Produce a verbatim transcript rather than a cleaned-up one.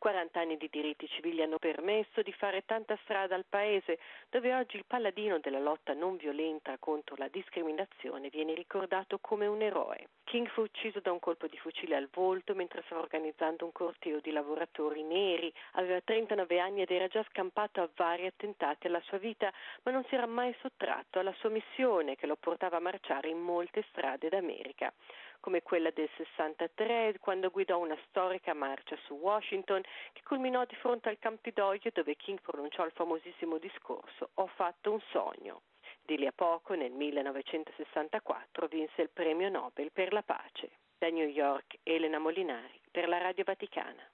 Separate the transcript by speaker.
Speaker 1: quaranta anni di diritti civili hanno permesso di fare tanta strada al paese, dove oggi il paladino della lotta non violenta contro la discriminazione viene ricordato come un eroe. King fu ucciso da un colpo di fucile al volto mentre stava organizzando un corteo di lavoratori neri. Aveva trentanove anni ed era già scampato a vari attentati alla sua vita, ma non si era mai sottratto alla sua missione che lo portava a marciare in molte strade d'America, come quella del sessantatré, quando guidò una storica marcia su Washington che culminò di fronte al Campidoglio, dove King pronunciò il famosissimo discorso "Ho fatto un sogno". Di lì a poco, nel millenovecentosessantaquattro, vinse il premio Nobel per la pace. Da New York, Elena Molinari, per la Radio Vaticana.